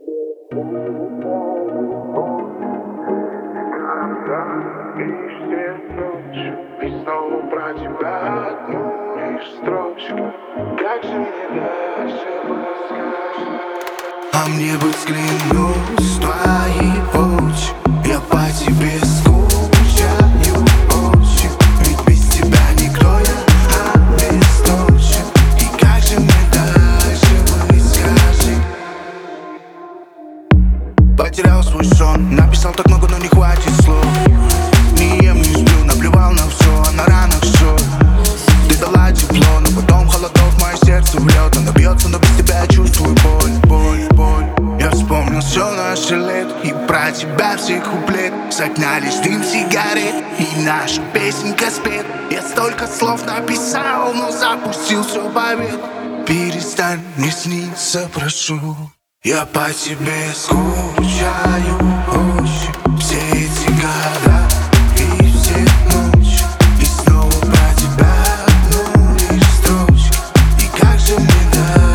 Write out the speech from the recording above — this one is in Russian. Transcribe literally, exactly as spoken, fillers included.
И снова про тебя одну лишь строчку. Как же мне дальше подскажешь? А мне бы взглянуть в твои очи. Я по тебе скучаю очень. Ведь без тебя никто, я обесточен. И как же мне дальше быть, скажи? Потерял свой сон, написал так много, но не хватит слов. Не ем, не сплю, наплевал на все, а на ранах все. Ты дала тепло, но потом холодов мое сердце в лед. Оно бьется, но без тебя я чувствую боль, боль, боль. Я вспомнил все наше лето и про тебя все куплет. Согнались дым сигарет и наша песенка спет. Я столько слов написал, но запустил все повет. Перестань мне сниться, прошу. Я по тебе скучаю очень. Все эти года и все ночи. И снова про тебя одну лишь строчку. И как же мне дать?